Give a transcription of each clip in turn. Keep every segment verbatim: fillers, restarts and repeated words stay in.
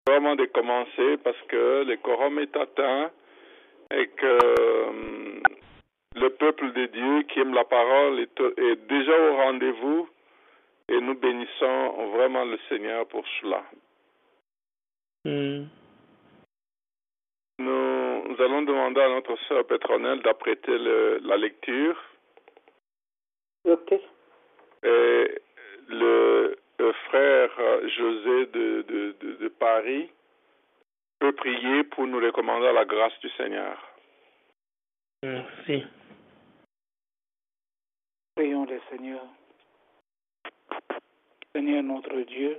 vraiment de commencer parce que le quorum est atteint et que euh, le peuple de Dieu qui aime la parole est, est déjà au rendez-vous et nous bénissons vraiment le Seigneur pour cela. Mm. Nous, nous allons demander à notre sœur Pétronelle d'apprêter le, la lecture. Ok. Et le, le frère José de, de, de, de Paris peut prier pour nous recommander à la grâce du Seigneur. Merci. Prions le Seigneur. Seigneur notre Dieu,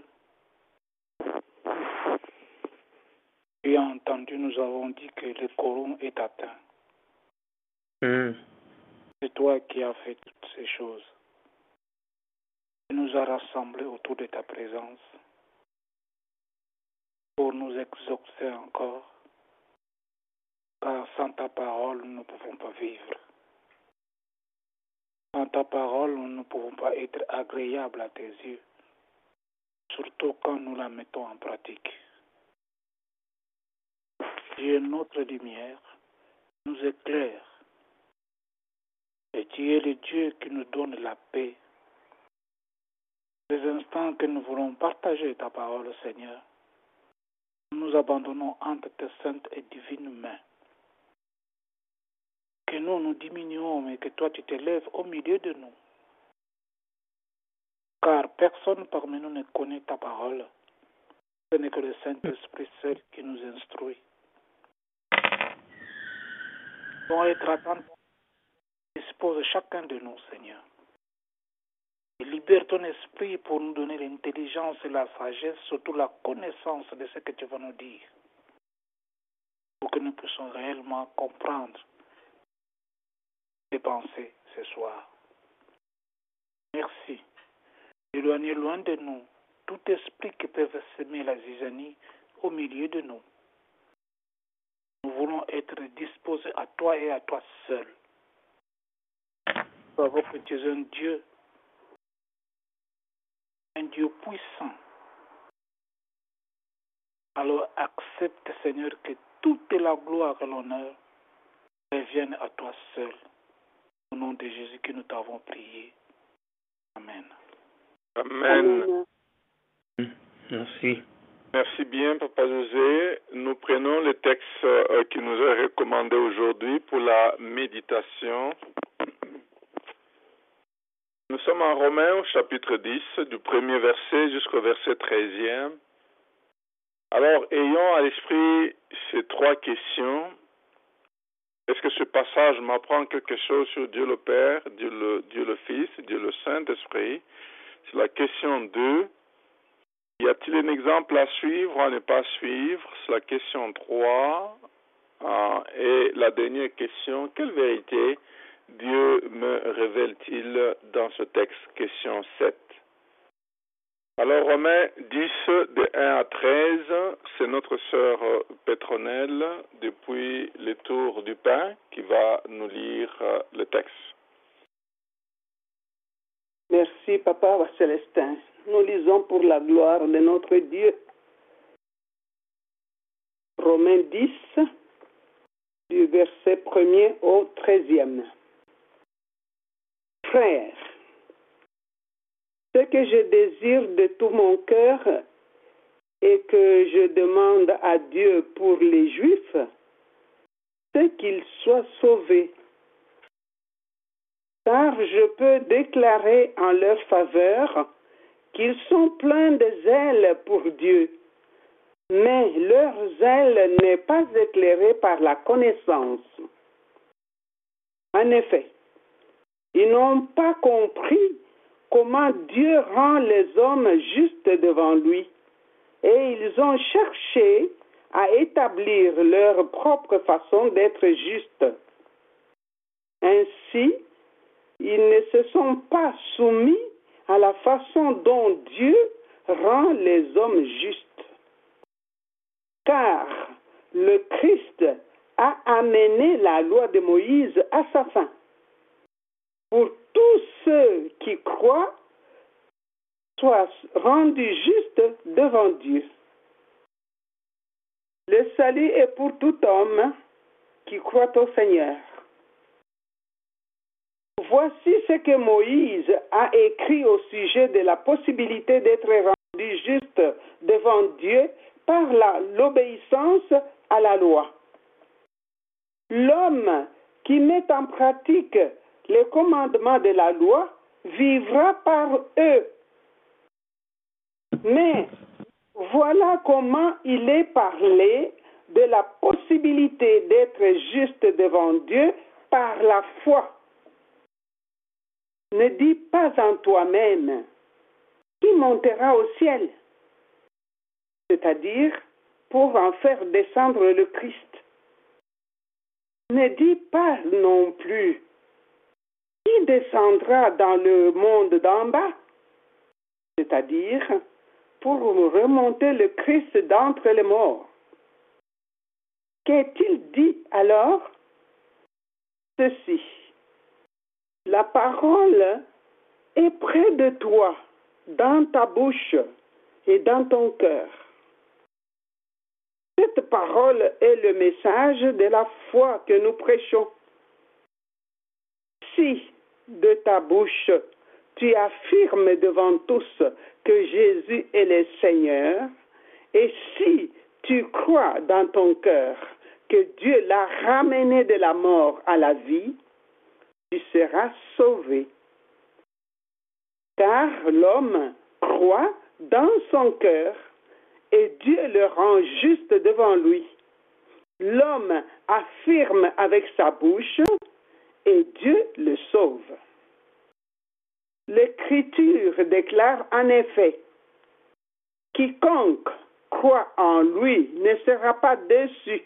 tu as entendu, nous avons dit que le quorum est atteint. Mm. C'est toi qui as fait toutes ces choses. Tu nous as rassemblés autour de ta présence pour nous exaucer encore, car sans ta parole, nous ne pouvons pas vivre. Sans ta parole, nous ne pouvons pas être agréables à tes yeux, surtout quand nous la mettons en pratique. Tu es notre lumière, nous éclaire, et tu es le Dieu qui nous donne la paix. Les instants que nous voulons partager ta parole, Seigneur, nous nous abandonnons entre tes saintes et divines mains. Que nous nous diminuons, mais que toi tu t'élèves au milieu de nous. Car personne parmi nous ne connaît ta parole. Ce n'est que le Saint-Esprit seul qui nous instruit. Pour être attentifs, dispose chacun de nous, Seigneur. Et libère ton esprit pour nous donner l'intelligence et la sagesse, surtout la connaissance de ce que tu vas nous dire. Pour que nous puissions réellement comprendre tes pensées ce soir. Merci. Éloignez loin de nous tout esprit qui peut semer la zizanie au milieu de nous. Nous voulons être disposés à toi et à toi seul. Nous savons que tu es un Dieu, un Dieu puissant. Alors accepte, Seigneur, que toute la gloire et l'honneur reviennent à toi seul. Au nom de Jésus que nous t'avons prié. Amen. Amen. Mm. Merci. Merci bien, Papa José. Nous prenons le texte euh, qui nous est recommandé aujourd'hui pour la méditation. Nous sommes en Romains au chapitre dix, du premier verset jusqu'au verset treizième. Alors, ayons à l'esprit ces trois questions. Est-ce que ce passage m'apprend quelque chose sur Dieu le Père, Dieu le, Dieu le Fils, Dieu le Saint-Esprit? C'est la question deux. Y a-t-il un exemple à suivre ou à ne pas suivre? C'est la question trois. Ah, et la dernière question, quelle vérité Dieu me révèle-t-il dans ce texte? Question sept. Alors, Romains dix, de un à treize, c'est notre sœur Pétronelle, depuis le Tour du Pain, qui va nous lire le texte. Merci, Papa Célestin. Nous lisons pour la gloire de notre Dieu. Romains dix, du verset premier au treizième. Frères, ce que je désire de tout mon cœur et que je demande à Dieu pour les Juifs, c'est qu'ils soient sauvés. Car je peux déclarer en leur faveur qu'ils sont pleins de zèle pour Dieu, mais leur zèle n'est pas éclairé par la connaissance. En effet, ils n'ont pas compris comment Dieu rend les hommes justes devant lui, et ils ont cherché à établir leur propre façon d'être justes. Ainsi, ils ne se sont pas soumis à la façon dont Dieu rend les hommes justes. Car le Christ a amené la loi de Moïse à sa fin. Pour tous ceux qui croient, soient rendus justes devant Dieu. Le salut est pour tout homme qui croit au Seigneur. Voici ce que Moïse a écrit au sujet de la possibilité d'être rendu juste devant Dieu par l'obéissance à la loi. L'homme qui met en pratique les commandements de la loi vivra par eux. Mais voilà comment il est parlé de la possibilité d'être juste devant Dieu par la foi. Ne dis pas en toi-même, qui montera au ciel, c'est-à-dire pour en faire descendre le Christ. Ne dis pas non plus, qui descendra dans le monde d'en bas, c'est-à-dire pour remonter le Christ d'entre les morts. Qu'est-il dit alors? Ceci. La parole est près de toi, dans ta bouche et dans ton cœur. Cette parole est le message de la foi que nous prêchons. Si de ta bouche tu affirmes devant tous que Jésus est le Seigneur, et si tu crois dans ton cœur que Dieu l'a ramené de la mort à la vie, tu seras sauvé. Car l'homme croit dans son cœur et Dieu le rend juste devant lui. L'homme affirme avec sa bouche et Dieu le sauve. L'Écriture déclare en effet, quiconque croit en lui ne sera pas déçu.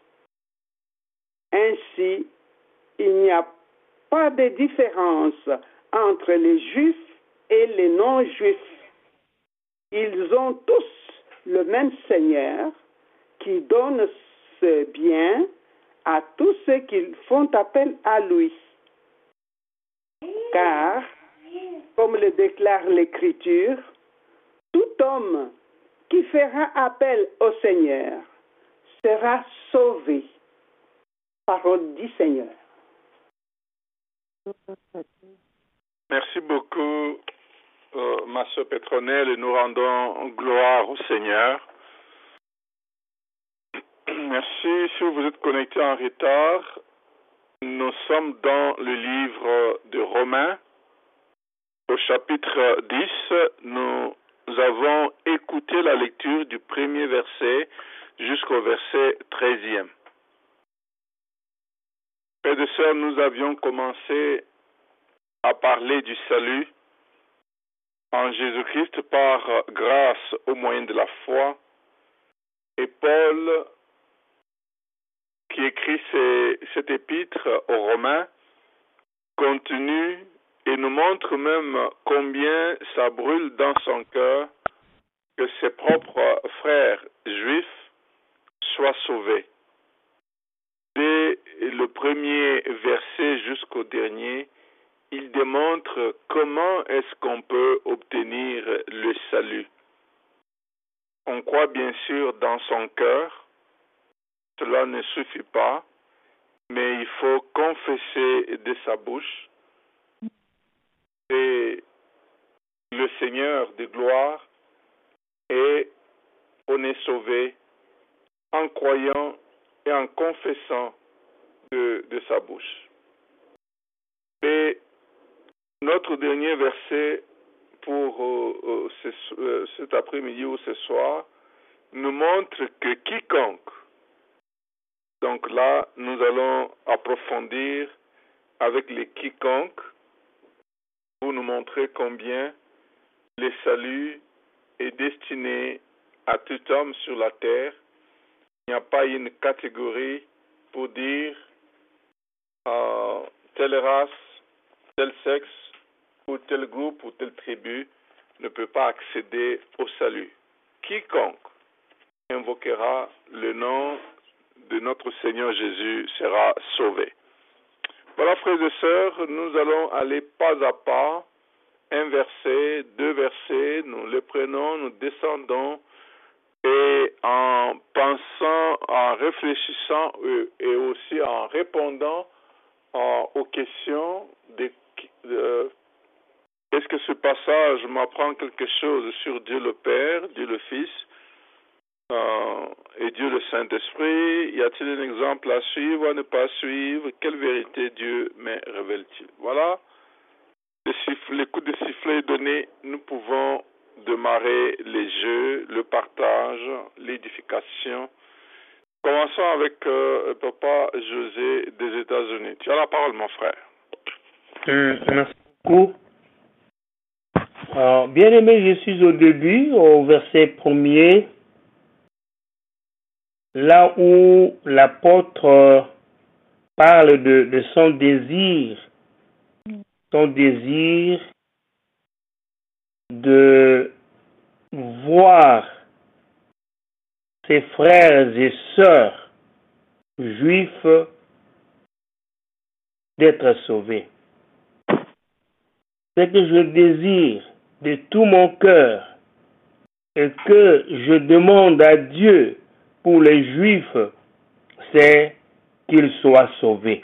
Ainsi, il n'y a pas de différence entre les Juifs et les non-Juifs. Ils ont tous le même Seigneur qui donne ce bien à tous ceux qui font appel à lui. Car, comme le déclare l'Écriture, tout homme qui fera appel au Seigneur sera sauvé. Parole du Seigneur. Merci beaucoup, euh, ma sœur Pétronelle, et nous rendons gloire au Seigneur. Merci. Si vous êtes connectés en retard, nous sommes dans le livre de Romains. Au chapitre dix, nous avons écouté la lecture du premier verset jusqu'au verset treizième. Frères et sœurs, nous avions commencé à parler du salut en Jésus-Christ par grâce au moyen de la foi. Et Paul, qui écrit ces, cet épître aux Romains, continue et nous montre même combien ça brûle dans son cœur que ses propres frères juifs soient sauvés. Dès le premier verset jusqu'au dernier, il démontre comment est-ce qu'on peut obtenir le salut. On croit bien sûr dans son cœur, cela ne suffit pas, mais il faut confesser de sa bouche. Et le Seigneur de gloire, et on est sauvé en croyant et en confessant de, de sa bouche. Et notre dernier verset pour euh, euh, ce, euh, cet après-midi ou ce soir nous montre que quiconque, donc là nous allons approfondir avec les quiconque pour nous montrer combien le salut est destiné à tout homme sur la terre. Il n'y a pas une catégorie pour dire euh, telle race, tel sexe, ou tel groupe ou telle tribu ne peut pas accéder au salut. Quiconque invoquera le nom de notre Seigneur Jésus sera sauvé. Voilà, frères et sœurs, nous allons aller pas à pas, un verset, deux versets, nous les prenons, nous descendons, et en pensant réfléchissant et, et aussi en répondant en, aux questions de, de est-ce que ce passage m'apprend quelque chose sur Dieu le Père, Dieu le Fils euh, et Dieu le Saint-Esprit? Y a-t-il un exemple à suivre, à ne pas suivre? Quelle vérité Dieu me révèle-t-il? Voilà, le, siffle, le coup de sifflet est donné, nous pouvons démarrer les jeux, le partage, l'édification. Commençons avec euh, Papa José des États-Unis. Tu as la parole, mon frère. Hum, merci beaucoup. Alors, bien aimé, je suis au début, au verset premier, là où l'apôtre parle de, de son désir, son désir de voir ses frères et sœurs juifs d'être sauvés. Ce que je désire de tout mon cœur et que je demande à Dieu pour les Juifs, c'est qu'ils soient sauvés.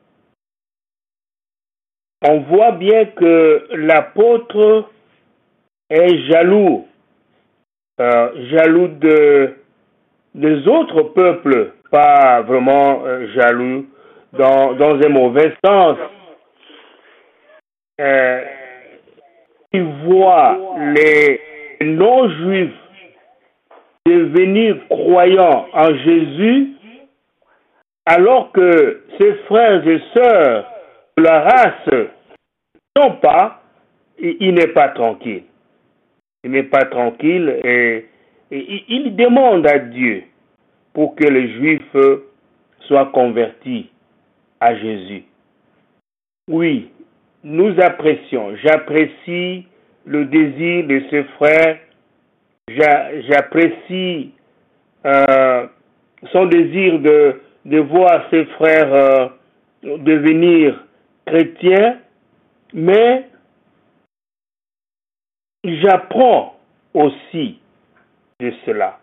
On voit bien que l'apôtre est jaloux, euh, jaloux de, des autres peuples, pas vraiment euh, jaloux dans, dans un mauvais sens. Euh, il voit les non-juifs devenir croyants en Jésus, alors que ses frères et sœurs de la race n'ont pas, il n'est pas tranquille. Il n'est pas tranquille et, et il demande à Dieu pour que les Juifs soient convertis à Jésus. Oui, nous apprécions, j'apprécie le désir de ce frère, j'apprécie euh, son désir de, de voir ses frères euh, devenir chrétiens, mais j'apprends aussi de cela.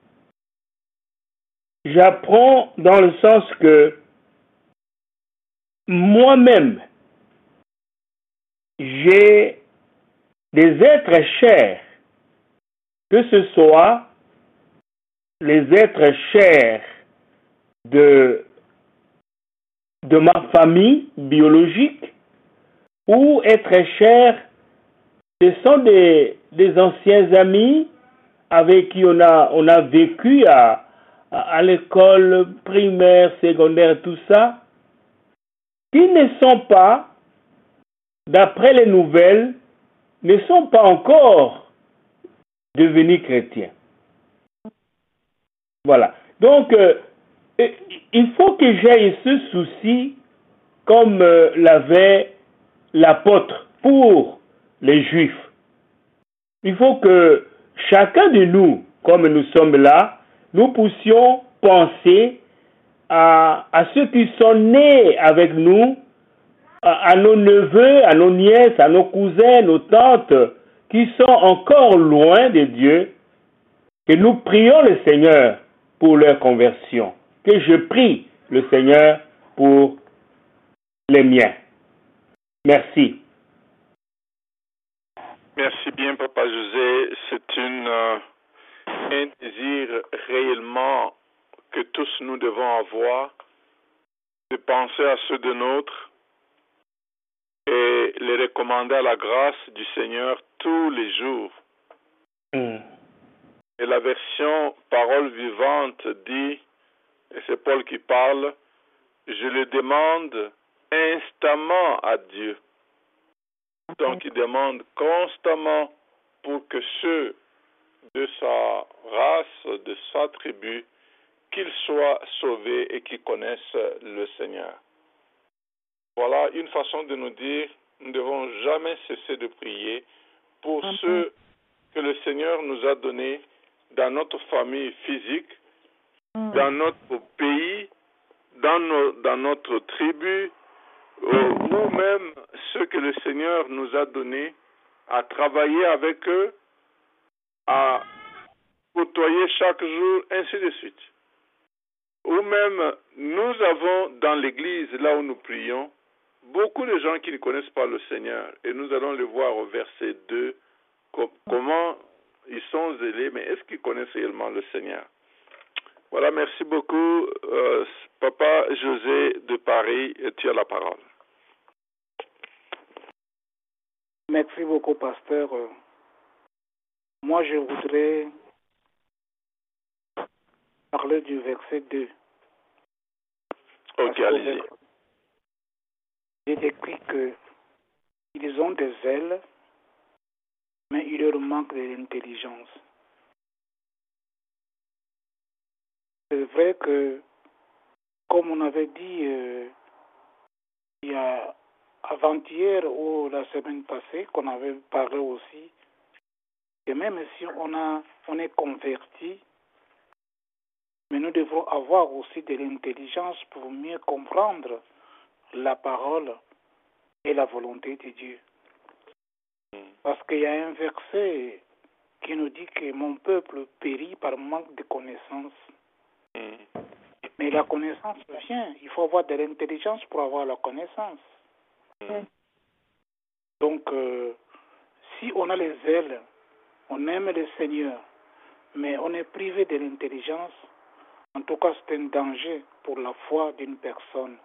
J'apprends dans le sens que moi-même, j'ai des êtres chers, que ce soit les êtres chers de, de ma famille biologique ou êtres chers, ce sont des, des anciens amis avec qui on a, on a vécu à, à, à l'école primaire, secondaire, tout ça, qui ne sont pas, d'après les nouvelles, ne sont pas encore devenus chrétiens. Voilà. Donc, euh, il faut que j'aie ce souci comme euh, l'avait l'apôtre pour les Juifs. Il faut que chacun de nous, comme nous sommes là, nous puissions penser à, à ceux qui sont nés avec nous, à, à nos neveux, à nos nièces, à nos cousins, nos tantes, qui sont encore loin de Dieu, que nous prions le Seigneur pour leur conversion, que je prie le Seigneur pour les miens. Merci. Merci bien, Papa José. C'est une, euh, un désir réellement que tous nous devons avoir, de penser à ceux de nôtres et les recommander à la grâce du Seigneur tous les jours. Mm. Et la version parole vivante dit, et c'est Paul qui parle, je le demande instamment à Dieu. Donc il demande constamment pour que ceux de sa race, de sa tribu, qu'ils soient sauvés et qu'ils connaissent le Seigneur. Voilà une façon de nous dire, nous ne devons jamais cesser de prier pour mm-hmm. ceux que le Seigneur nous a donnés dans notre famille physique, mm-hmm. dans notre pays, dans, nos, dans notre tribu, ou même ceux que le Seigneur nous a donnés, à travailler avec eux, à côtoyer chaque jour, ainsi de suite. ou même nous avons dans l'église, là où nous prions, beaucoup de gens qui ne connaissent pas le Seigneur. Et nous allons le voir au verset deux, com comment ils sont zélés, mais est-ce qu'ils connaissent réellement le Seigneur? Voilà, merci beaucoup, euh, Papa José de Paris, et tu as la parole. Merci beaucoup, pasteur. Moi, je voudrais parler du verset deux. Ok, allez-y. Il est écrit qu'ils ont des ailes, mais il leur manque de l'intelligence. C'est vrai que, comme on avait dit euh, il y a avant-hier ou la semaine passée, qu'on avait parlé aussi, que même si on, a, on est converti, mais nous devons avoir aussi de l'intelligence pour mieux comprendre la parole et la volonté de Dieu. Parce qu'il y a un verset qui nous dit que mon peuple périt par manque de connaissance. Mais la connaissance vient. Il faut avoir de l'intelligence pour avoir la connaissance. Donc, euh, si on a les ailes, on aime le Seigneur, mais on est privé de l'intelligence, en tout cas, c'est un danger pour la foi d'une personne.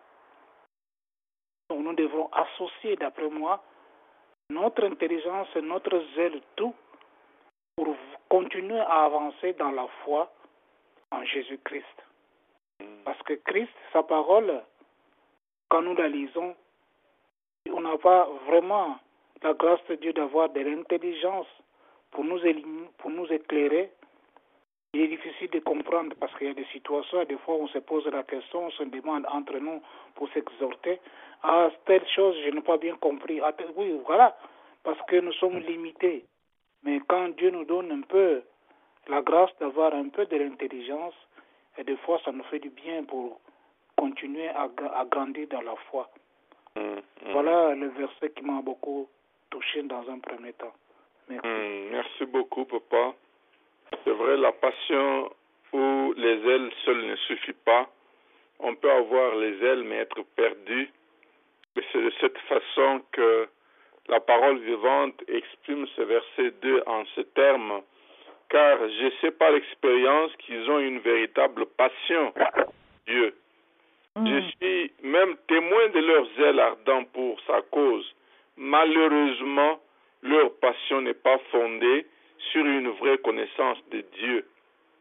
Donc, nous devons associer, d'après moi, notre intelligence et notre zèle, tout, pour continuer à avancer dans la foi en Jésus-Christ. Parce que Christ, sa parole, quand nous la lisons, on n'a pas vraiment la grâce de Dieu d'avoir de l'intelligence pour nous, pour nous éclairer. Il est difficile de comprendre parce qu'il y a des situations, des fois on se pose la question, on se demande entre nous pour s'exhorter. Ah, telle chose, je n'ai pas bien compris. Ah, oui, voilà, parce que nous sommes limités. Mais quand Dieu nous donne un peu la grâce d'avoir un peu de l'intelligence, et des fois ça nous fait du bien pour continuer à, à grandir dans la foi. Mmh, mmh. Voilà le verset qui m'a beaucoup touché dans un premier temps. Merci. Mmh, merci beaucoup, Papa. C'est vrai, la passion où les ailes seules ne suffit pas. On peut avoir les ailes mais être perdu. Et c'est de cette façon que la parole vivante exprime ce verset deux en ces termes. Car je sais par l'expérience qu'ils ont une véritable passion, Dieu. Mm. Je suis même témoin de leurs ailes ardents pour sa cause. Malheureusement, leur passion n'est pas fondée sur une vraie connaissance de Dieu.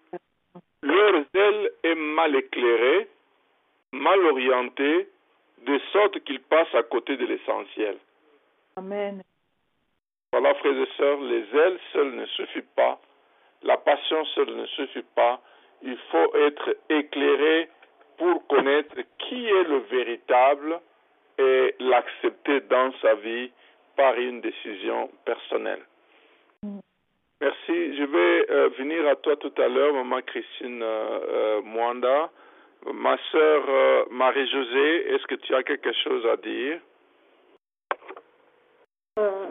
Leur zèle est mal éclairé, mal orienté, de sorte qu'ils passent à côté de l'essentiel. Amen. Voilà, frères et sœurs, les ailes seules ne suffisent pas. La passion seule ne suffit pas. Il faut être éclairé pour connaître qui est le véritable et l'accepter dans sa vie par une décision personnelle. Mm. Merci. Je vais euh, venir à toi tout à l'heure, maman Christine euh, euh, Mwanda. Ma sœur euh, Marie-Josée, est-ce que tu as quelque chose à dire? Euh,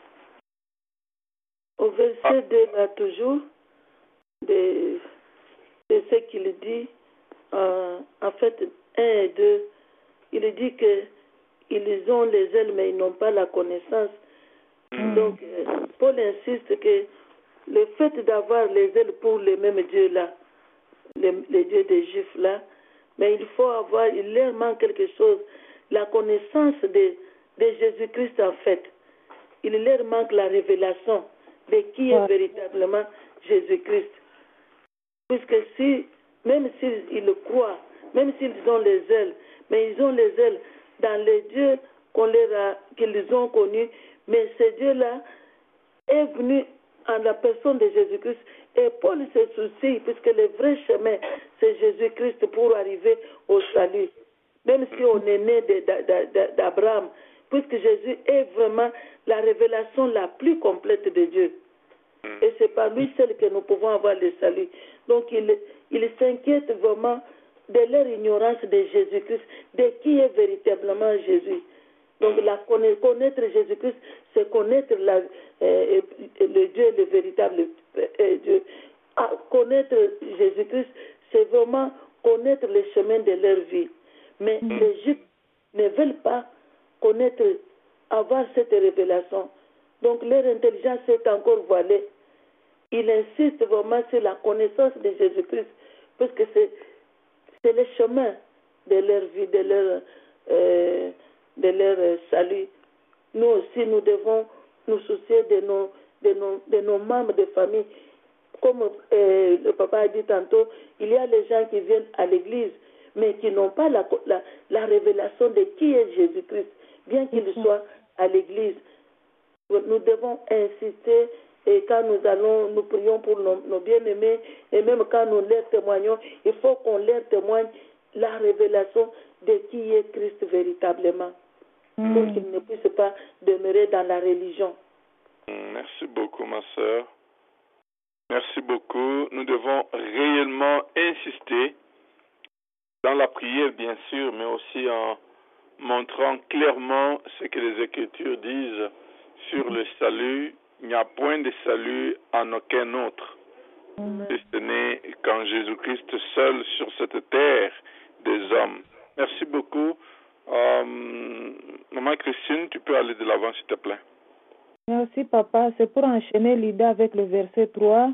au verset ah. deux, là, toujours, de, de ce qu'il dit, euh, en fait, un et deux, il dit que ils ont les ailes, mais ils n'ont pas la connaissance. Mm. Donc, euh, Paul insiste que le fait d'avoir les ailes pour les mêmes dieux-là, les, les dieux des Juifs là, mais il faut avoir, il leur manque quelque chose, la connaissance de, de Jésus-Christ en fait. Il leur manque la révélation de qui est véritablement Jésus-Christ. Puisque si, même s'ils le croient, même s'ils ont les ailes, mais ils ont les ailes dans les dieux qu'on leur a, qu'ils ont connus, mais ce Dieu-là est venu en la personne de Jésus-Christ. Et Paul se soucie, puisque le vrai chemin, c'est Jésus-Christ pour arriver au salut. Même si on est né d'Abraham, puisque Jésus est vraiment la révélation la plus complète de Dieu. Et c'est par lui seul que nous pouvons avoir le salut. Donc il, il s'inquiète vraiment de leur ignorance de Jésus-Christ, de qui est véritablement Jésus. Donc la connaître Jésus-Christ, c'est connaître la, euh, le Dieu, le véritable euh, Dieu. À connaître Jésus-Christ, c'est vraiment connaître le chemin de leur vie. Mais mm. les Juifs ne veulent pas connaître, avoir cette révélation. Donc leur intelligence est encore voilée. Il insiste vraiment sur la connaissance de Jésus-Christ, parce que c'est, c'est le chemin de leur vie, de leur, euh, de leur salut. Nous aussi, nous devons nous soucier de nos, de nos, de nos membres de famille. Comme euh, le papa a dit tantôt, il y a les gens qui viennent à l'église, mais qui n'ont pas la, la, la révélation de qui est Jésus-Christ, bien qu'il soit à l'église. Nous devons insister, et quand nous allons, nous prions pour nos, nos bien-aimés, et même quand nous leur témoignons, il faut qu'on leur témoigne la révélation de qui est Christ véritablement, mm. pour qu'ils ne puissent pas demeurer dans la religion. Merci beaucoup, ma sœur. Merci beaucoup. Nous devons réellement insister dans la prière, bien sûr, mais aussi en montrant clairement ce que les Écritures disent sur le salut. Il n'y a point de salut en aucun autre, si ce n'est qu'en Jésus-Christ seul sur cette terre des hommes. Merci beaucoup. Euh, Maman Christine, tu peux aller de l'avant, s'il te plaît. Merci, papa. C'est pour enchaîner l'idée avec le verset trois.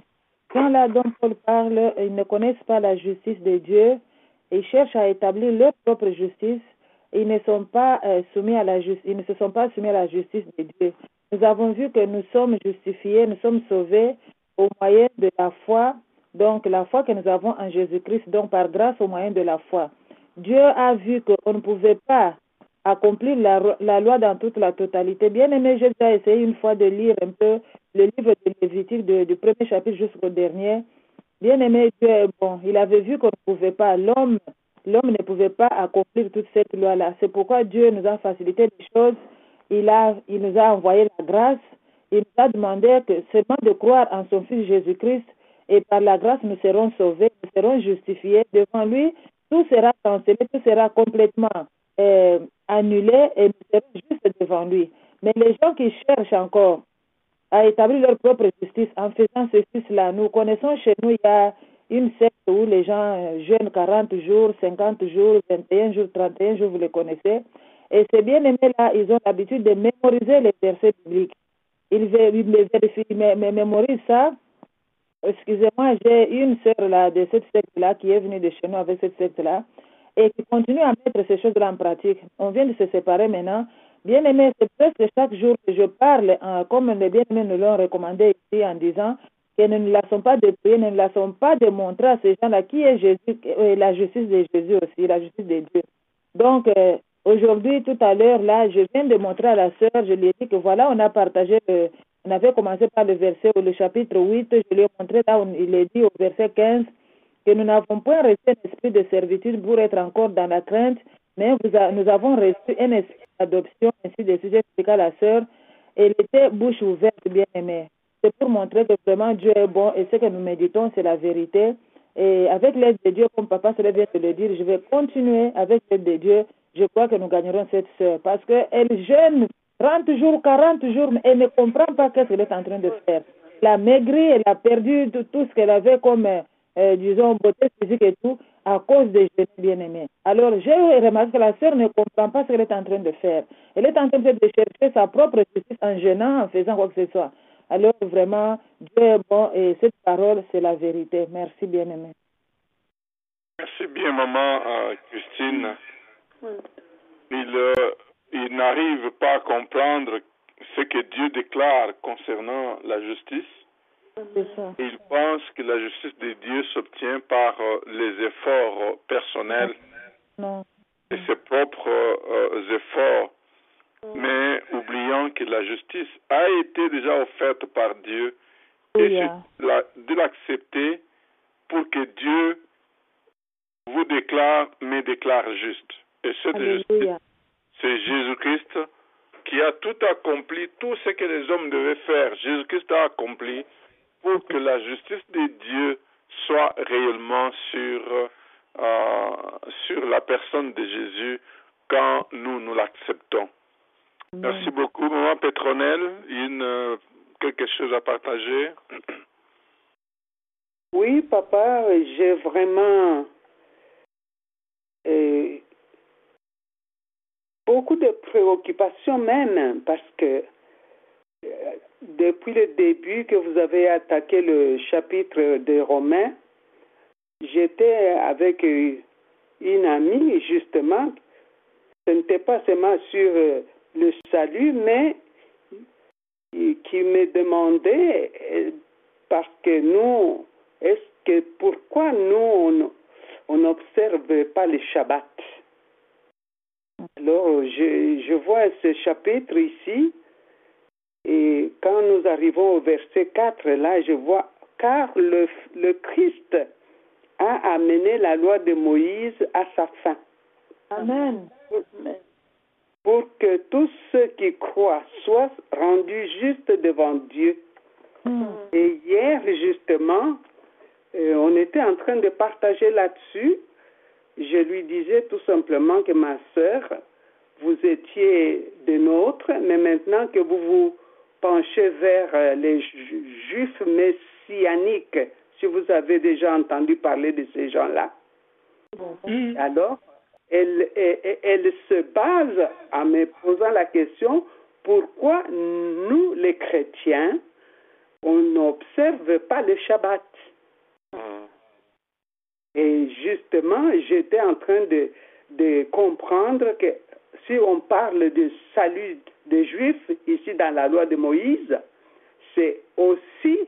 Quand là dont Paul parle, ils ne connaissent pas la justice de Dieu, ils cherchent à établir leur propre justice. Ils ne sont pas euh, soumis à la justice, ils ne se sont pas soumis à la justice de Dieu. Nous avons vu que nous sommes justifiés, nous sommes sauvés au moyen de la foi, donc la foi que nous avons en Jésus-Christ, donc par grâce au moyen de la foi. Dieu a vu qu'on ne pouvait pas accomplir la, la loi dans toute la totalité. Bien aimé, j'ai déjà essayé une fois de lire un peu le livre de Lévitique, de, du premier chapitre jusqu'au dernier. Bien aimé, Dieu est bon. Il avait vu qu'on ne pouvait pas, l'homme, l'homme ne pouvait pas accomplir toute cette loi-là. C'est pourquoi Dieu nous a facilité les choses. Il, a, il nous a envoyé la grâce. Il nous a demandé que seulement de croire en son Fils Jésus-Christ et par la grâce nous serons sauvés, nous serons justifiés. Devant lui, tout sera cancellé, tout sera complètement euh, annulé et nous serons juste devant lui. Mais les gens qui cherchent encore à établir leur propre justice en faisant ceci, cela, nous connaissons chez nous, il y a une secte où les gens jeûnent quarante jours, cinquante jours, vingt et un jours, trente et un jours, vous les connaissez. Et ces bien-aimés là, ils ont l'habitude de mémoriser les versets bibliques. Ils, ils, vérifient, ils mémorisent ça. Excusez-moi, j'ai une sœur là de cette secte-là qui est venue de chez nous avec cette secte-là et qui continue à mettre ces choses-là en pratique. On vient de se séparer maintenant. Bien-aimés, c'est presque chaque jour que je parle, hein, comme les bien-aimés nous l'ont recommandé ici en disant que nous ne laissons pas de prier, nous ne laissons pas de montrer à ces gens-là qui est Jésus, et la justice de Jésus aussi, la justice de Dieu. Donc, euh, aujourd'hui, tout à l'heure, là, je viens de montrer à la sœur, je lui ai dit que voilà, on a partagé, le, on avait commencé par le verset, le chapitre huit, je lui ai montré là, où il est dit au verset quinze, que nous n'avons point reçu un esprit de servitude pour être encore dans la crainte, mais vous a, nous avons reçu un esprit d'adoption, ainsi de suite, j'explique à la sœur, et elle était bouche ouverte, bien aimée. C'est pour montrer que vraiment Dieu est bon et ce que nous méditons, c'est la vérité. Et avec l'aide de Dieu, comme papa se vient de le dire, je vais continuer avec l'aide de Dieu. Je crois que nous gagnerons cette sœur parce qu'elle jeûne trente jours, quarante jours, mais elle ne comprend pas ce qu'elle est en train de faire. Elle a maigri, elle a perdu tout, tout ce qu'elle avait comme, euh, disons, beauté physique et tout, à cause des jeûnes bien-aimés. Alors, j'ai remarqué que la sœur ne comprend pas ce qu'elle est en train de faire. Elle est en train de chercher sa propre justice en jeûnant, en faisant quoi que ce soit. Alors, vraiment, Dieu est bon et cette parole, c'est la vérité. Merci, bien-aimé. Merci bien, maman euh, Christine. Il, euh, il n'arrive pas à comprendre ce que Dieu déclare concernant la justice. Il pense que la justice de Dieu s'obtient par euh, les efforts euh, personnels non. et ses propres euh, efforts, mais oubliant que la justice a été déjà offerte par Dieu et yeah. c'est de l'accepter pour que Dieu vous déclare, me déclare juste. Et cette Alléluia. justice, c'est Jésus-Christ qui a tout accompli, tout ce que les hommes devaient faire. Jésus-Christ a accompli pour que la justice de Dieu soit réellement sur, euh, sur la personne de Jésus quand nous, nous l'acceptons. Merci beaucoup. Maman Pétronelle, une, euh, quelque chose à partager? Oui, papa, j'ai vraiment beaucoup de préoccupations même, parce que euh, depuis le début que vous avez attaqué le chapitre des Romains, j'étais avec une amie, justement, ce n'était pas seulement sur le salut, mais qui me demandait, parce que nous, est-ce que pourquoi nous, on n'observe pas le Shabbat? Alors, je, je vois ce chapitre ici, et quand nous arrivons au verset quatre, là, je vois, car le, le Christ a amené la loi de Moïse à sa fin. Amen. Pour que tous ceux qui croient soient rendus justes devant Dieu. Mm. Et hier, justement, euh, on était en train de partager là-dessus. Je lui disais tout simplement que ma sœur, vous étiez des nôtres, mais maintenant que vous vous penchez vers les juifs messianiques, si vous avez déjà entendu parler de ces gens-là, mm. alors, elle, elle, elle se base en me posant la question, pourquoi nous, les chrétiens, on n'observe pas le Shabbat? Mm. Et justement, j'étais en train de, de comprendre que si on parle de salut des Juifs, ici dans la loi de Moïse, c'est aussi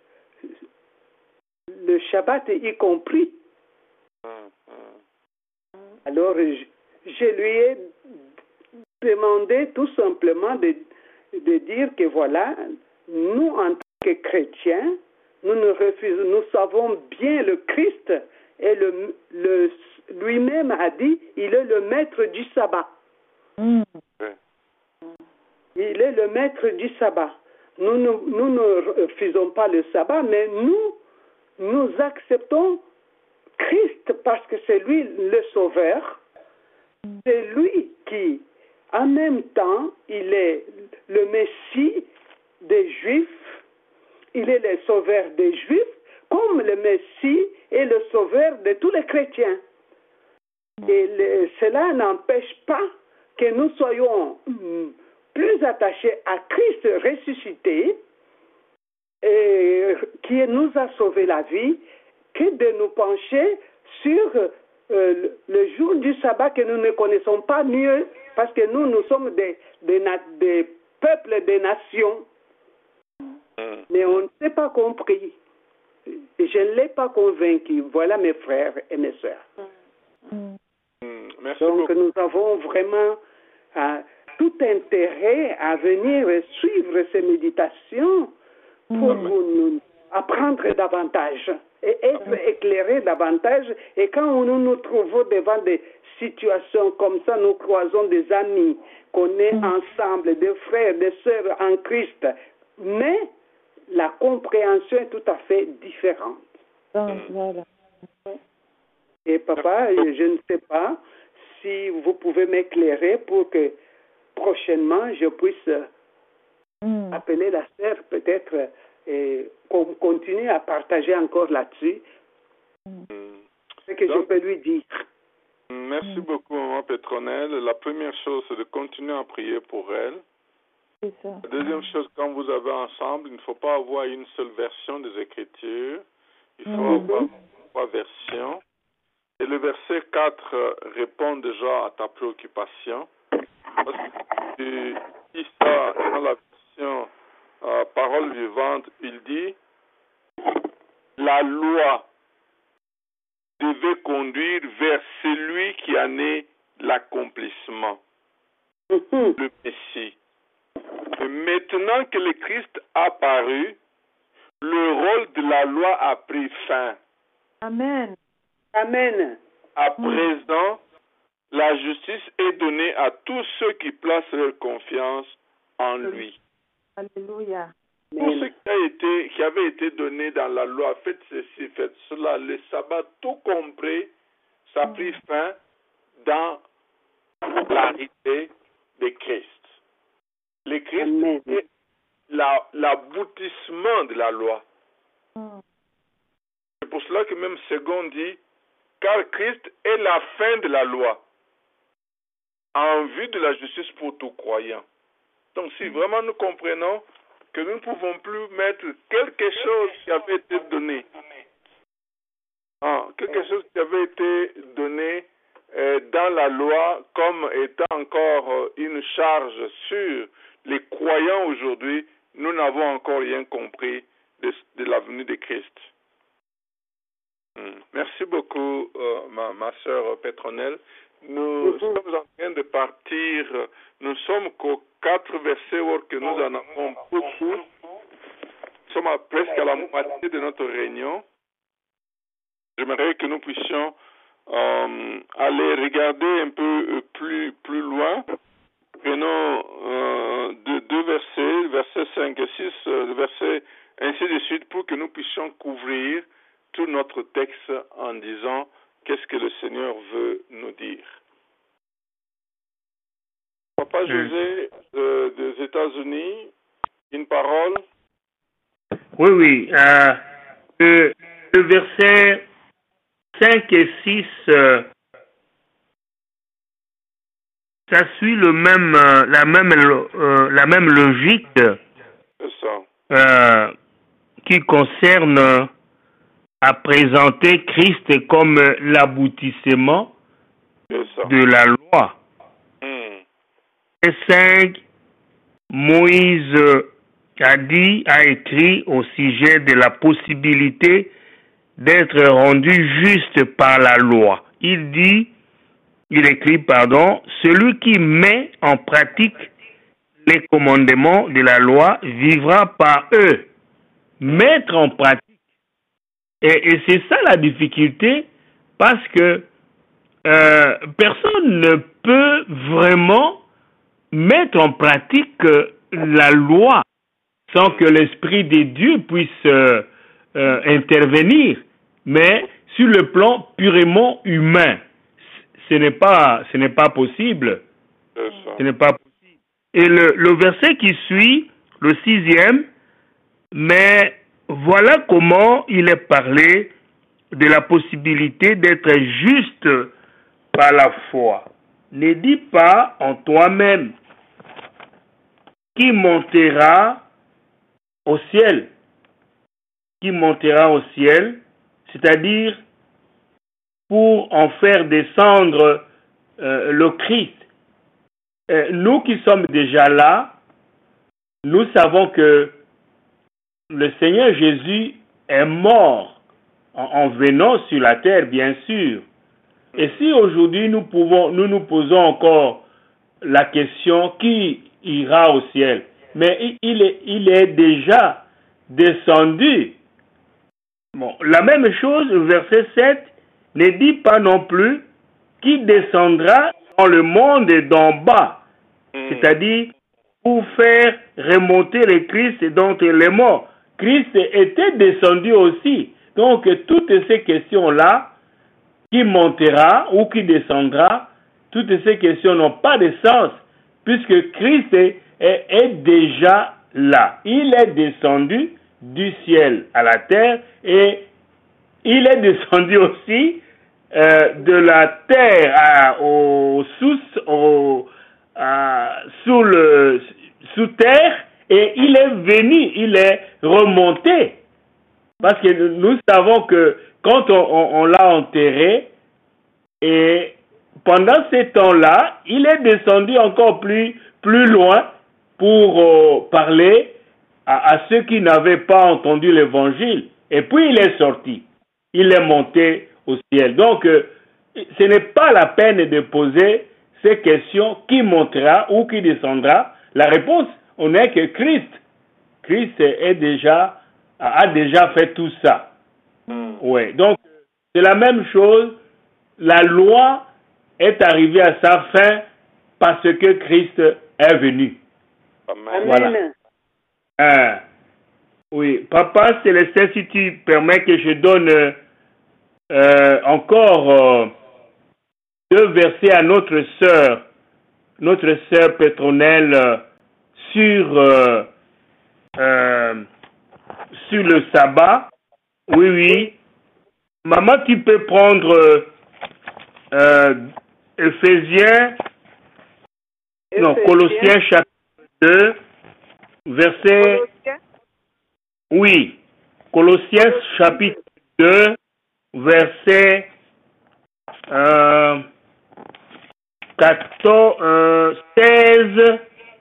le Shabbat y compris. Alors, je, je lui ai demandé tout simplement de, de dire que voilà, nous, en tant que chrétiens, nous, nous, refusons, nous savons bien le Christ et le, le, lui-même a dit, il est le maître du sabbat. Mm. Il est le maître du sabbat. Nous, nous, nous ne refusons pas le sabbat, mais nous, nous acceptons Christ parce que c'est lui le sauveur. C'est lui qui, en même temps, il est le Messie des Juifs. Il est le sauveur des Juifs, comme le Messie est le sauveur de tous les chrétiens. Et le, cela n'empêche pas que nous soyons plus attachés à Christ ressuscité, et, qui nous a sauvé la vie, que de nous pencher sur euh, le jour du sabbat que nous ne connaissons pas mieux, parce que nous, nous sommes des, des, des peuples, des nations. Mais on ne s'est pas compris. Et je ne l'ai pas convaincu. Voilà mes frères et mes sœurs. Mm. Merci Donc beaucoup. nous avons vraiment euh, tout intérêt à venir suivre ces méditations pour mm. nous apprendre davantage et être mm. éclairés davantage. Et quand nous nous trouvons devant des situations comme ça, nous croisons des amis qu'on est mm. ensemble, des frères, des sœurs en Christ. Mais la compréhension est tout à fait différente. Donc, voilà. Et papa, je ne sais pas si vous pouvez m'éclairer pour que prochainement je puisse mm. appeler la sœur peut-être et qu'on continue à partager encore là-dessus. Mm. Ce que Donc, je peux lui dire. Merci mm. beaucoup, maman Pétronelle. La première chose, c'est de continuer à prier pour elle. Ça. La deuxième chose, quand vous avez ensemble, il ne faut pas avoir une seule version des Écritures. Il faut mm-hmm. avoir trois versions. Et le verset quatre répond déjà à ta préoccupation. Parce que tu dis ça dans la version euh, Parole vivante, il dit la loi devait conduire vers celui qui en est l'accomplissement, mm-hmm. le Messie. Et maintenant que le Christ a apparu, le rôle de la loi a pris fin. Amen. Amen. À présent, la justice est donnée à tous ceux qui placent leur confiance en lui. Alléluia. Tout ce qui a été, qui avait été donné dans la loi, faites ceci, faites cela, le sabbat, tout compris, ça a pris fin dans l'arrivée de Christ. Le Christ Amen. Est la, l'aboutissement de la loi. Mm. C'est pour cela que même Second dit, car Christ est la fin de la loi. en vue de la justice pour tout croyant. Donc si vraiment nous comprenons que nous ne pouvons plus mettre quelque chose qui avait été donné, ah, quelque chose qui avait été donné euh, dans la loi comme étant encore euh, une charge sur les croyants aujourd'hui, nous n'avons encore rien compris de, de la venue de Christ. Hmm. Merci beaucoup, euh, ma, ma soeur Pétronelle. Nous mm-hmm. sommes en train de partir. Nous sommes qu'aux quatre versets alors que nous en avons beaucoup. Nous sommes à, presque à la moitié de notre réunion. J'aimerais que nous puissions euh, aller regarder un peu plus, plus loin. Prenons euh, deux, deux versets, versets cinq et six, euh, versets ainsi de suite, pour que nous puissions couvrir tout notre texte en disant qu'est-ce que le Seigneur veut nous dire. Papa José euh, des États-Unis, une parole. Oui, oui. Euh, le, le verset cinq et six, euh, ça suit le même, euh, la, même, euh, la même logique C'est ça. Euh, qui concerne à présenter Christ comme l'aboutissement de la loi. Mm. cinq, Moïse a dit, a écrit au sujet de la possibilité d'être rendu juste par la loi. Il dit, il écrit, pardon, celui qui met en pratique les commandements de la loi vivra par eux. Mettre en pratique. Et, et c'est ça la difficulté, parce que euh, personne ne peut vraiment mettre en pratique la loi sans que l'Esprit de Dieu puisse euh, euh, intervenir. Mais sur le plan purement humain, ce n'est pas, ce n'est pas possible. Ce n'est pas possible. Et le, le verset qui suit, le sixième, mais voilà comment il est parlé de la possibilité d'être juste par la foi. Ne dis pas en toi-même qui montera au ciel, qui montera au ciel, c'est-à-dire pour en faire descendre euh, le Christ. Euh, nous qui sommes déjà là, nous savons que le Seigneur Jésus est mort en, en venant sur la terre, bien sûr. Et si aujourd'hui nous pouvons, nous nous posons encore la question qui ira au ciel, mais il est, il est déjà descendu. Bon, la même chose, verset sept, ne dit pas non plus qui descendra dans le monde d'en bas, mmh. c'est-à-dire pour faire remonter le Christ d'entre les morts. Christ était descendu aussi. Donc, toutes ces questions-là, qui montera ou qui descendra, toutes ces questions n'ont pas de sens, puisque Christ est, est, est déjà là. Il est descendu du ciel à la terre et il est descendu aussi euh, de la terre à, au sous, au, à, sous, le, sous terre, et il est venu, il est remonté. Parce que nous savons que quand on, on, on l'a enterré, et pendant ces temps-là, il est descendu encore plus, plus loin pour euh, parler à, à ceux qui n'avaient pas entendu l'évangile. Et puis il est sorti. Il est monté au ciel. Donc, euh, ce n'est pas la peine de poser ces questions, qui montera ou qui descendra. La réponse, on est que Christ. Christ est déjà, a déjà fait tout ça. Mm. Ouais. Donc, c'est la même chose. La loi est arrivée à sa fin parce que Christ est venu. Amen. Voilà. Euh, oui, Papa Célestin, si tu permets que je donne euh, encore euh, deux versets à notre sœur, notre sœur Pétronelle, euh, sur euh, euh, sur le sabbat. Oui, oui. Maman, tu peux prendre euh, euh, Éphésiens Non, Colossiens chapitre deux, verset... Colossiens. Oui, Colossiens chapitre deux, verset euh, quatorze, euh, seize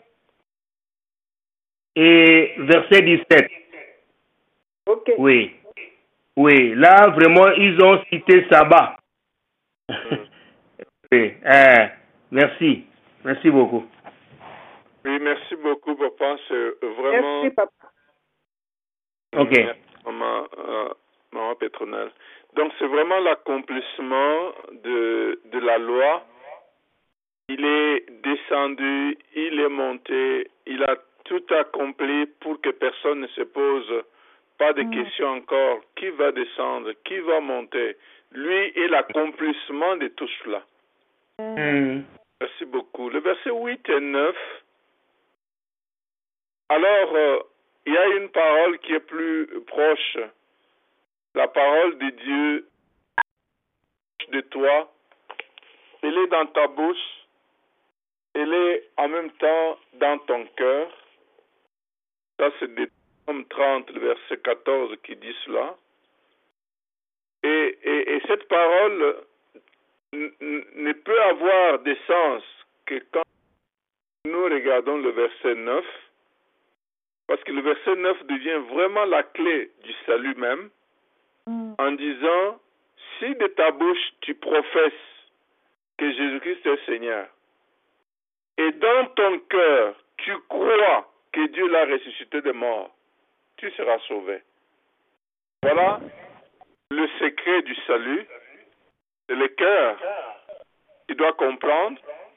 et verset dix-sept. Ok. Oui, oui, là vraiment ils ont cité sabbat. Oui, euh, merci, merci beaucoup. Oui, merci beaucoup, papa. C'est vraiment... Merci, papa. Ok. Merci, maman, euh, maman Pétronelle. Donc, c'est vraiment l'accomplissement de, de la loi. Il est descendu, il est monté, il a tout accompli pour que personne ne se pose pas de questions encore. Qui va descendre? Qui va monter? Lui est l'accomplissement de tout cela. Mm. Merci beaucoup. Le verset huit et neuf. Alors, euh, il y a une parole qui est plus proche. La parole de Dieu de toi. Elle est dans ta bouche. Elle est en même temps dans ton cœur. Ça, c'est Deutéronome trente, le verset quatorze qui dit cela. Et, et, et cette parole ne peut avoir de sens que quand nous regardons le verset neuf, parce que le verset neuf devient vraiment la clé du salut même, mm. en disant, si de ta bouche tu professes que Jésus-Christ est Seigneur, et dans ton cœur tu crois que Dieu l'a ressuscité des morts, tu seras sauvé. Voilà le secret du salut. C'est le cœur qui doit comprendre,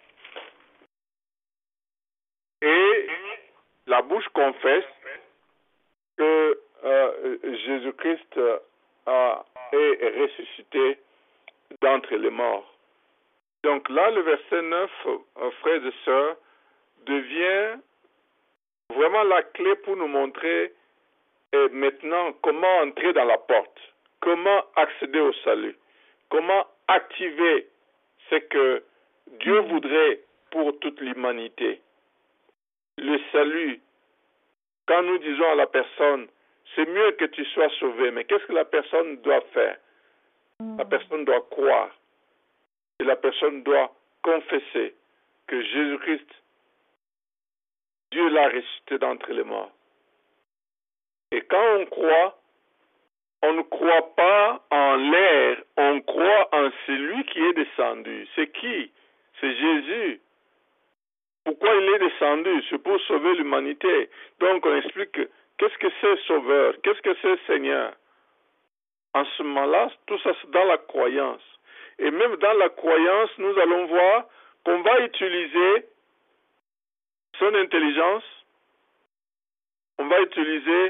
et la bouche confesse que euh, Jésus-Christ a, est ressuscité d'entre les morts. Donc là, le verset neuf, euh, frères et sœurs, devient vraiment la clé pour nous montrer et maintenant comment entrer dans la porte, comment accéder au salut, comment activer ce que Dieu voudrait pour toute l'humanité. Le salut, quand nous disons à la personne, c'est mieux que tu sois sauvé, mais qu'est-ce que la personne doit faire? La personne doit croire. Et la personne doit confesser que Jésus-Christ, Dieu l'a ressuscité d'entre les morts. Et quand on croit, on ne croit pas en l'air, on croit en celui qui est descendu. C'est qui? C'est Jésus. Pourquoi il est descendu? C'est pour sauver l'humanité. Donc on explique que, qu'est-ce que c'est Sauveur? Qu'est-ce que c'est Seigneur? En ce moment-là, tout ça c'est dans la croyance. Et même dans la croyance, nous allons voir qu'on va utiliser son intelligence, on va utiliser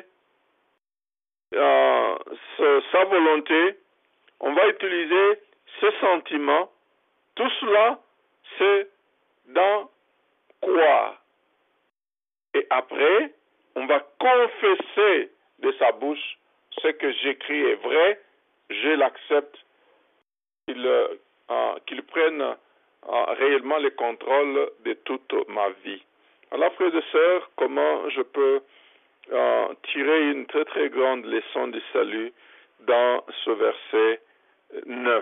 euh, ce, sa volonté, on va utiliser ses sentiments. Tout cela, c'est dans croire. Et après, on va confesser de sa bouche ce que j'écris est vrai, je l'accepte, qu'il euh, qu'il prenne euh, réellement le contrôle de toute ma vie. Alors, frères et sœurs, comment je peux euh, tirer une très très grande leçon du salut dans ce verset neuf.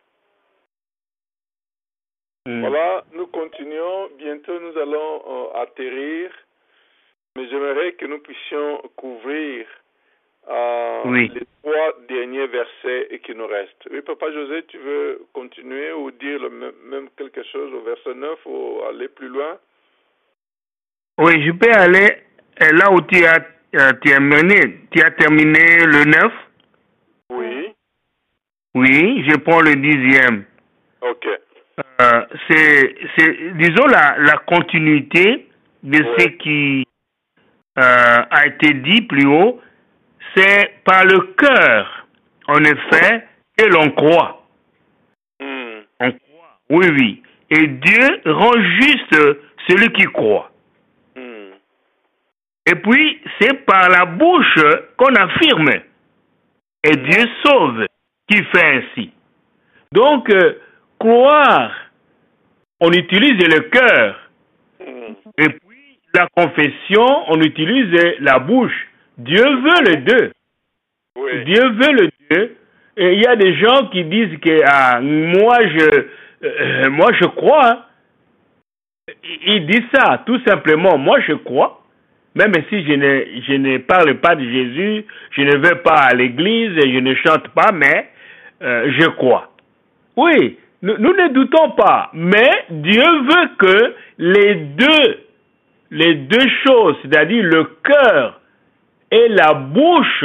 Mm. Voilà, nous continuons. Bientôt, nous allons euh, atterrir, mais j'aimerais que nous puissions couvrir euh, oui. les trois derniers versets qui nous restent. Oui, Papa José, tu veux continuer ou dire le même, même quelque chose au verset neuf ou aller plus loin? Oui, je peux aller là où tu as euh, terminé. Tu as terminé le neuf? Oui. Oui, je prends le dixième. Ok. Euh, c'est, c'est, disons, la, la continuité de ouais. ce qui euh, a été dit plus haut. C'est par le cœur, en effet, que l'on croit. Mm. On croit. Oui, oui. Et Dieu rend juste celui qui croit. Mm. Et puis, c'est par la bouche qu'on affirme. Et mm. Dieu sauve qui fait ainsi. Donc, euh, croire, on utilise le cœur. Mm. Et puis, la confession, on utilise la bouche. Dieu veut les deux. Oui. Dieu veut le Dieu. Et il y a des gens qui disent que ah, moi, je, euh, moi, je crois. Ils disent ça, tout simplement. Moi, je crois. Même si je ne, je ne parle pas de Jésus, je ne vais pas à l'église, je ne chante pas, mais euh, je crois. Oui, nous, nous ne doutons pas. Mais Dieu veut que les deux, les deux choses, c'est-à-dire le cœur et la bouche,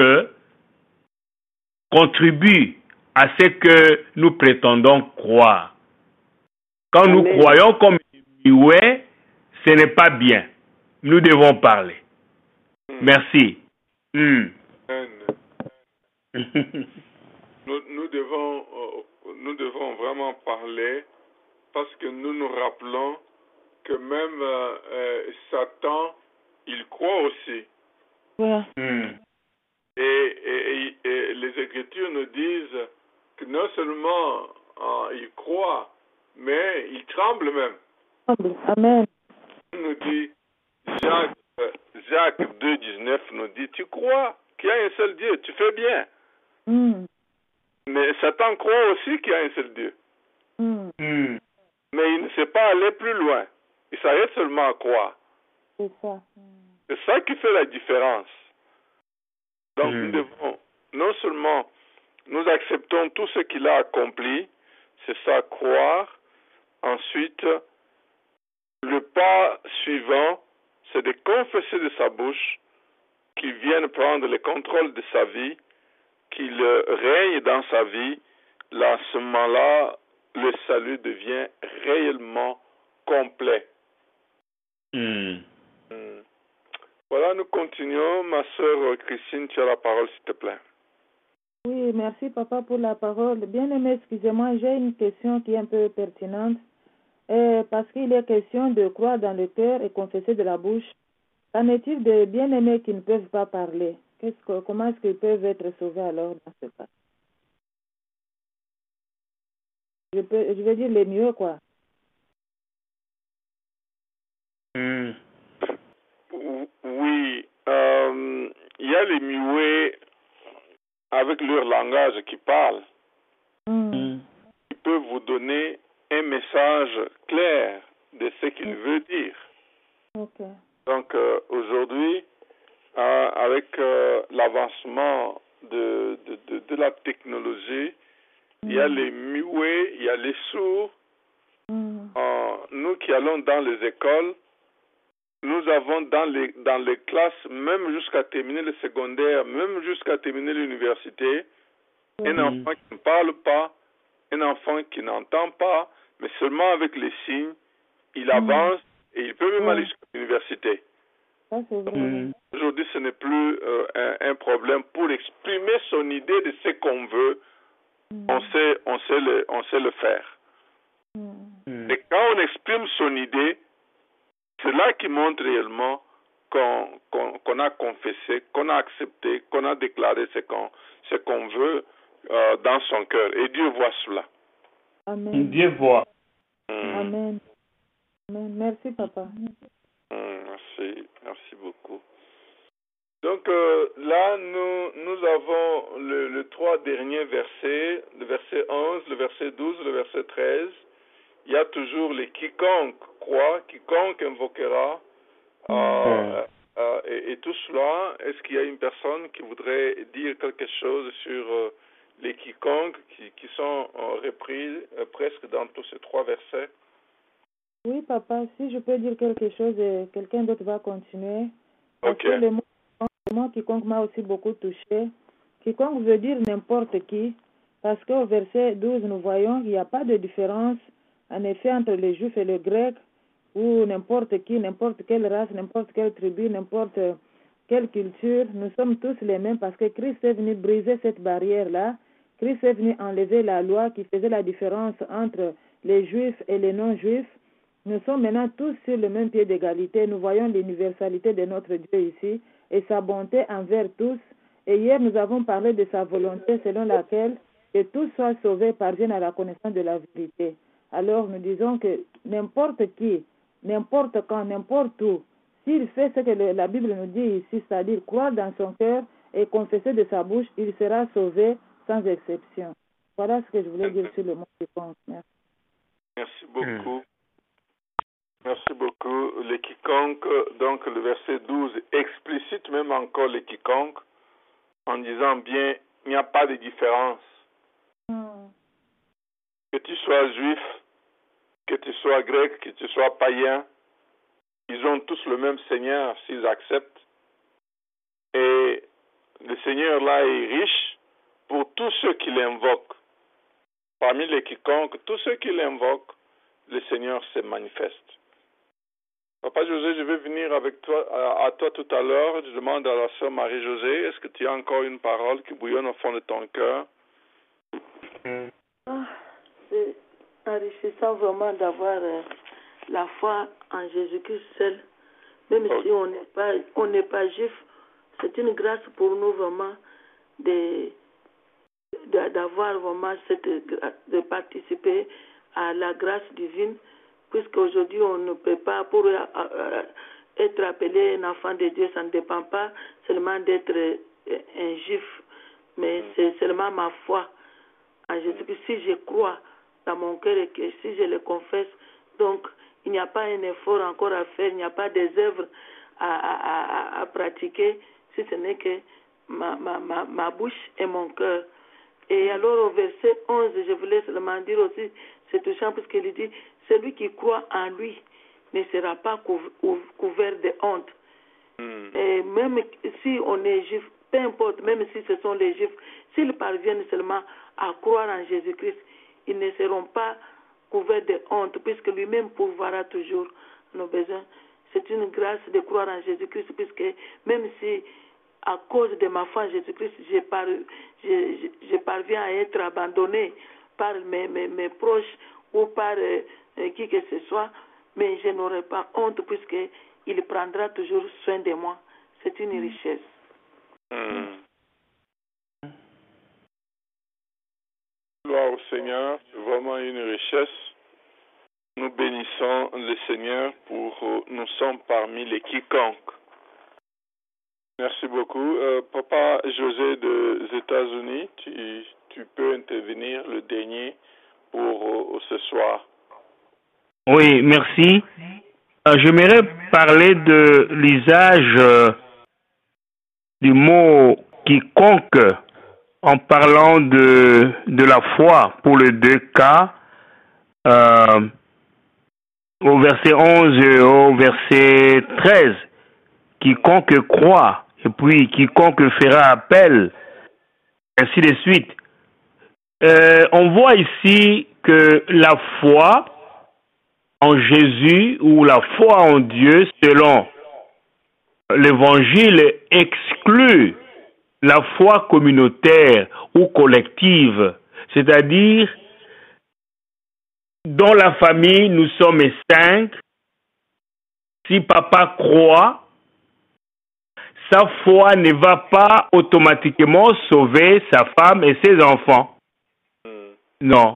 contribuent à ce que nous prétendons croire. Quand nous Amen. croyons comme muets, ce n'est pas bien. Nous devons parler. Hmm. Merci. Hmm. Amen. Nous, nous, devons, euh, nous devons vraiment parler parce que nous nous rappelons que même euh, euh, Satan, il croit aussi. Ouais. Hmm. Et, et, et, et les Écritures nous disent que non seulement euh, il croit, mais il tremble même. Amen. Il nous dit, Jacques, euh, Jacques deux, dix-neuf nous dit, tu crois qu'il y a un seul Dieu, tu fais bien. Mm. Mais Satan croit aussi qu'il y a un seul Dieu. Mm. Hmm. Mais il ne sait pas aller plus loin. Il s'arrête seulement à croire. C'est ça. C'est ça qui fait la différence. Donc Mm. nous devons, non seulement nous acceptons tout ce qu'il a accompli, c'est ça, croire. Ensuite, le pas suivant, c'est de confesser de sa bouche qu'il vienne prendre le contrôle de sa vie, qu'il règne dans sa vie. Là, à ce moment-là, le salut devient réellement complet. Hmm. Hmm. Voilà, nous continuons. Ma sœur Christine, tu as la parole, s'il te plaît. Oui, merci papa pour la parole. Bien aimé, excusez-moi, j'ai une question qui est un peu pertinente. Euh, parce qu'il est question de croire dans le cœur et confesser de la bouche. Qu'en est-il de bien-aimés qui ne peuvent pas parler? Qu'est-ce que, comment est-ce qu'ils peuvent être sauvés alors dans ce cas? Je, peux, je veux dire les mieux, quoi. Hmm. Oui, euh, il y a les muets avec leur langage qui parlent, Mm. qui peuvent vous donner un message clair de ce qu'il veut dire. Ok. Donc euh, aujourd'hui, euh, avec euh, l'avancement de, de, de, de la technologie, Mm. il y a les muets, il y a les sourds. Mm. Euh, nous qui allons dans les écoles, nous avons dans les, dans les classes, même jusqu'à terminer le secondaire, même jusqu'à terminer l'université, un enfant qui ne parle pas, un enfant qui n'entend pas, mais seulement avec les signes, il avance et il peut même Ouais. aller jusqu'à l'université. Ça, c'est vrai. Hmm. Aujourd'hui, ce n'est plus euh, un, un problème pour exprimer son idée de ce qu'on veut. Mm. On sait, on sait le, on sait le faire. Mm. Hmm. Et quand on exprime son idée, c'est là qui montre réellement qu'on qu'on, qu'on a confessé, qu'on a accepté, qu'on a déclaré ce qu'on ce qu'on veut euh, dans son cœur. Et Dieu voit cela. Amen. Dieu voit. Mm. Amen. Amen. Merci, papa. Mm, merci, merci beaucoup. Donc euh, là, nous, nous avons le, le trois derniers versets, le verset onze, le verset douze, le verset treize. Il y a toujours les quiconque croit, quiconque invoquera, euh, euh, et, et tout cela. Est-ce qu'il y a une personne qui voudrait dire quelque chose sur euh, les quiconques qui, qui sont euh, repris euh, presque dans tous ces trois versets? Oui, papa, si je peux dire quelque chose, et quelqu'un d'autre va continuer. Parce Ok. que le mot, le mot quiconque m'a aussi beaucoup touché. Quiconque veut dire n'importe qui. Parce qu'au verset douze, nous voyons qu'il n'y a pas de différence, en effet, entre les juifs et les grecs, ou n'importe qui, n'importe quelle race, n'importe quelle tribu, n'importe quelle culture. Nous sommes tous les mêmes parce que Christ est venu briser cette barrière-là. Christ est venu enlever la loi qui faisait la différence entre les juifs et les non-juifs. Nous sommes maintenant tous sur le même pied d'égalité. Nous voyons l'universalité de notre Dieu ici et sa bonté envers tous. Et hier, nous avons parlé de sa volonté selon laquelle que tous soient sauvés parviennent à la connaissance de la vérité. Alors, nous disons que n'importe qui n'importe quand, n'importe où. S'il fait ce que le, la Bible nous dit ici, c'est-à-dire croire dans son cœur et confesser de sa bouche, il sera sauvé sans exception. Voilà ce que je voulais dire sur le mot quiconque. Merci. Merci beaucoup. Mmh. Merci beaucoup. Les quiconques, donc le verset douze explicite même encore les quiconques en disant bien, il n'y a pas de différence. Mmh. Que tu sois juif, que tu sois grec, que tu sois païen, ils ont tous le même Seigneur s'ils acceptent. Et le Seigneur là est riche pour tous ceux qui l'invoquent. Parmi les quiconques, tous ceux qui l'invoquent, le Seigneur se manifeste. Papa José, je vais venir avec toi, à, à toi tout à l'heure. Je demande à la sœur Marie-Josée, est-ce que tu as encore une parole qui bouillonne au fond de ton cœur? Ah, c'est enrichissant vraiment d'avoir euh, la foi en Jésus-Christ seul. Même okay. si on n'est pas, on n'est pas juif, c'est une grâce pour nous vraiment de, de, d'avoir vraiment cette de participer à la grâce divine. Puisqu'aujourd'hui, on ne peut pas, pour euh, euh, être appelé un enfant de Dieu, ça ne dépend pas seulement d'être euh, un juif, mais c'est seulement ma foi en Jésus-Christ. Si je crois dans mon cœur et que si je le confesse, donc il n'y a pas un effort encore à faire, il n'y a pas des œuvres à, à, à, à pratiquer, si ce n'est que ma, ma, ma, ma bouche et mon cœur. Et alors au verset onze, je voulais seulement dire aussi, c'est touchant puisqu'il dit, celui qui croit en lui ne sera pas couvert de honte. Mm. Et même si on est juif, peu importe, même si ce sont les juifs, s'ils parviennent seulement à croire en Jésus-Christ, ils ne seront pas couverts de honte, puisque lui-même pourvoira toujours nos besoins. C'est une grâce de croire en Jésus-Christ, puisque même si à cause de ma foi en Jésus-Christ, je, par, je, je, je parviens à être abandonné par mes, mes, mes proches ou par euh, qui que ce soit, mais je n'aurai pas honte puisqu'il prendra toujours soin de moi. C'est une richesse. Mmh. Gloire au Seigneur, c'est vraiment une richesse. Nous bénissons le Seigneur pour euh, nous sommes parmi les quiconques. Merci beaucoup. Euh, Papa José des États-Unis, tu, tu peux intervenir le dernier pour euh, ce soir. Oui, merci. Euh, J'aimerais parler de l'usage euh, du mot quiconque en parlant de, de la foi pour les deux cas, euh, au verset onze et au verset treize. Quiconque croit, et puis quiconque fera appel, ainsi de suite. Euh, on voit ici que la foi en Jésus ou la foi en Dieu, selon l'Évangile, exclut la foi communautaire ou collective, c'est-à-dire dans la famille, nous sommes cinq. Si papa croit, sa foi ne va pas automatiquement sauver sa femme et ses enfants. Non.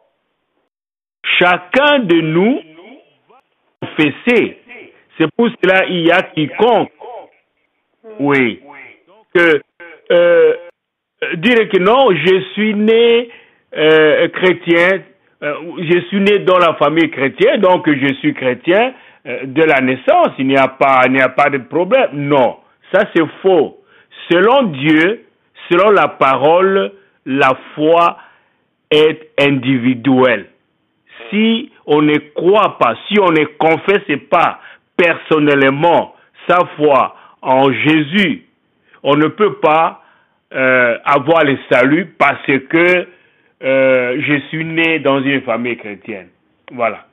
Chacun de nous confesser. C'est pour cela qu'il y a quiconque. Oui. Que euh, dire que non, je suis né euh, chrétien, euh, je suis né dans la famille chrétienne, donc je suis chrétien euh, de la naissance. Il n'y a pas, il n'y a pas de problème. Non, ça c'est faux. Selon Dieu, selon la parole, la foi est individuelle. Si on ne croit pas, si on ne confesse pas personnellement sa foi en Jésus, on ne peut pas euh, avoir le salut parce que euh, je suis né dans une famille chrétienne. Voilà.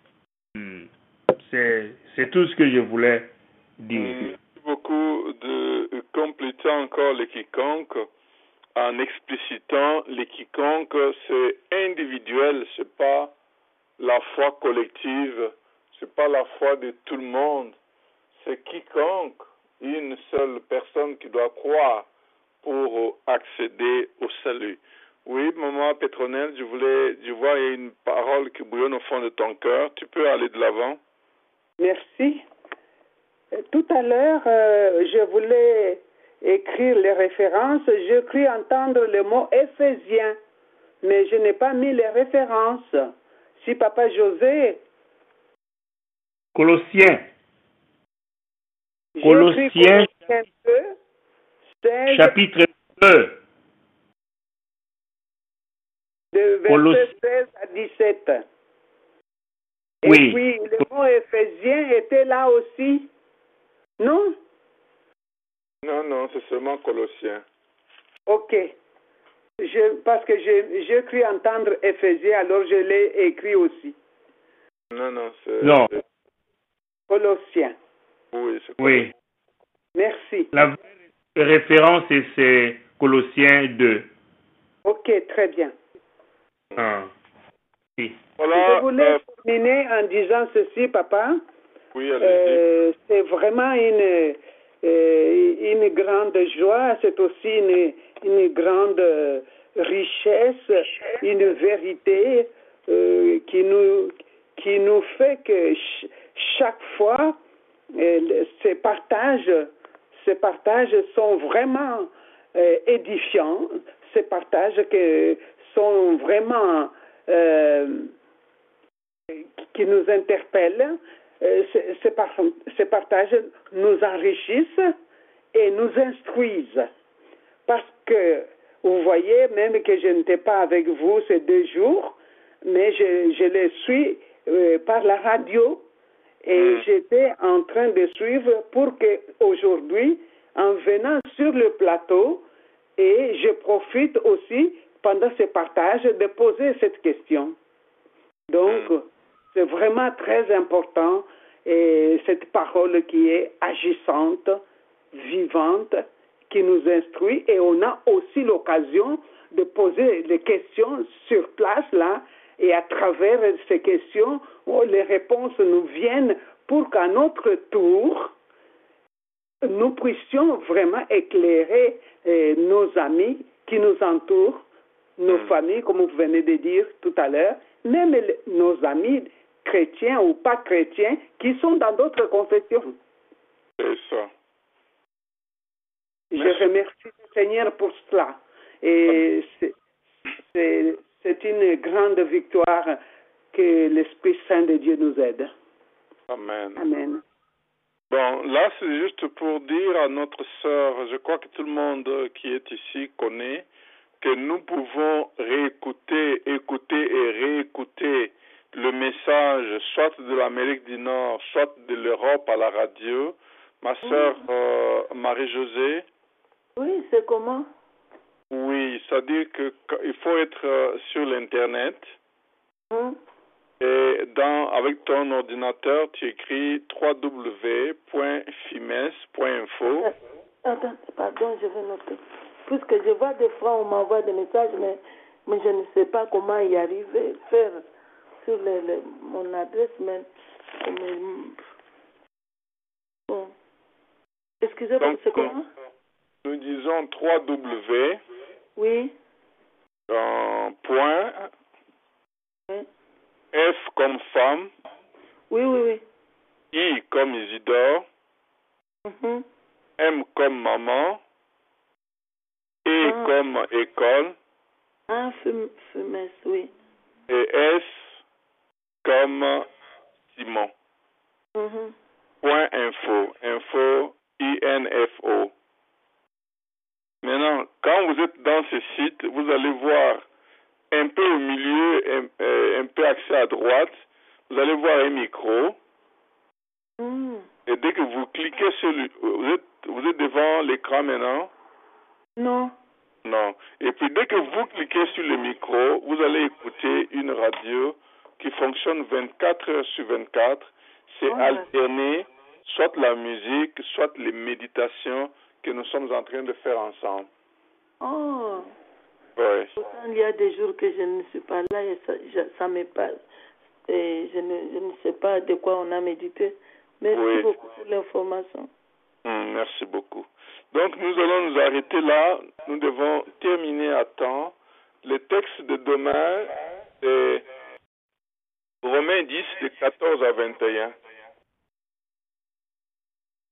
C'est, c'est tout ce que je voulais dire. Merci beaucoup de compléter encore les quiconques en explicitant les quiconques, c'est individuel, c'est pas la foi collective, c'est pas la foi de tout le monde, c'est quiconque, une seule personne qui doit croire pour accéder au salut. Oui, maman Pétronelle, je voulais, je vois il y a une parole qui bouillonne au fond de ton cœur, tu peux aller de l'avant. Merci. Tout à l'heure, euh, je voulais écrire les références. J'ai cru entendre le mot Éphésiens, mais je n'ai pas mis les références. Si Papa José... Colossiens. J'ai Colossiens, écrit Colossiens deux, seize, chapitre deux. de verset Colossiens. seize à dix-sept. Et Oui. puis, le mot Éphésiens était là aussi. Non? Non, non, c'est seulement Colossiens. Ok. Je, parce que j'ai j'ai cru entendre Éphésiens, alors je l'ai écrit aussi. Non, non, c'est... Non. c'est- Colossiens. Oui, c'est Oui. Merci. La vraie référence, c'est- c'est Colossiens deux. Ok, très bien. Ah. Oui. Voilà, Je voulais euh, terminer en disant ceci, papa. oui, allez-y. Euh, c'est vraiment une, euh, une grande joie, c'est aussi une, une grande euh, richesse, une vérité euh, qui, nous, qui nous fait que ch- chaque fois, euh, ces partages, ces partages sont vraiment euh, édifiants, ces partages que sont vraiment... euh, qui nous interpellent. Euh, ces, ces par- ces partages nous enrichissent et nous instruisent. Parce que, vous voyez, même que je n'étais pas avec vous ces deux jours, mais je, je les suis euh, par la radio et Mm. j'étais en train de suivre pour que aujourd'hui, en venant sur le plateau, et je profite aussi pendant ces partages de poser cette question. Donc, Mm. c'est vraiment très important et cette parole qui est agissante, vivante, qui nous instruit et on a aussi l'occasion de poser des questions sur place là et à travers ces questions, oh, les réponses nous viennent pour qu'à notre tour, nous puissions vraiment éclairer eh, nos amis qui nous entourent, nos Mm. familles, comme vous venez de dire tout à l'heure, même le- nos amis chrétiens ou pas chrétiens qui sont dans d'autres confessions. C'est ça. Je Merci. remercie le Seigneur pour cela. Et c'est- c'est c'est une grande victoire que l'Esprit Saint de Dieu nous aide. Amen. Amen. Bon, là, c'est juste pour dire à notre sœur, je crois que tout le monde qui est ici connaît, que nous pouvons réécouter, écouter et réécouter le message, soit de l'Amérique du Nord, soit de l'Europe à la radio. Ma sœur euh, Marie-Josée, Oui, c'est comment? oui, c'est-à-dire qu'il faut être euh, sur l'Internet. Hein? Et dans, avec ton ordinateur, tu écris w w w point fimes point info. Attends, pardon, je vais noter. Puisque je vois des fois, on m'envoie des messages, mais, mais je ne sais pas comment y arriver, faire sur le, le- mon adresse, mais... mais bon. Excusez-moi, Donc, c'est comment? nous disons w w w Oui. euh, point Oui, F comme femme, oui, oui. oui. I comme Isidore, Mhm. M comme maman, E Ah. comme école Ah, fum- fumesse, oui. et S comme Simon. Mhm. Point info, info, I N F O. Maintenant, quand vous êtes dans ce site, vous allez voir un peu au milieu, un, euh, un peu axé à droite, vous allez voir un micro. Mm. Et dès que vous cliquez sur le... Vous êtes, vous êtes devant l'écran maintenant? Non. Non. Et puis dès que vous cliquez sur le micro, vous allez écouter une radio qui fonctionne vingt-quatre heures sur vingt-quatre. C'est Oh, alterné, soit la musique, soit les méditations que nous sommes en train de faire ensemble. Oh. Ouais. Pourtant, il y a des jours que je ne suis pas là et ça, je, ça me passe. Et je ne, je ne sais pas de quoi on a médité. Merci Oui. beaucoup pour l'information. Hum, merci beaucoup. Donc nous allons nous arrêter là. Nous devons terminer à temps. Le texte de demain est Romains dix, de quatorze à vingt et un.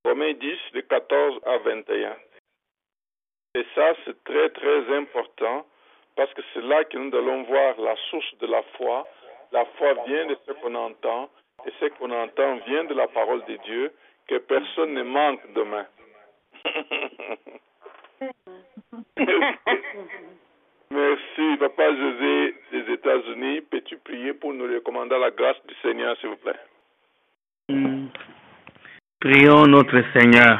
Romains dix, de quatorze à vingt et un. Et ça, c'est très, très important, parce que c'est là que nous allons voir la source de la foi. La foi vient de ce qu'on entend, et ce qu'on entend vient de la parole de Dieu, que personne ne manque demain. Merci, Papa José des États-Unis. Peux-tu prier pour nous recommander la grâce du Seigneur, s'il vous plaît? Mm. Prions notre Seigneur.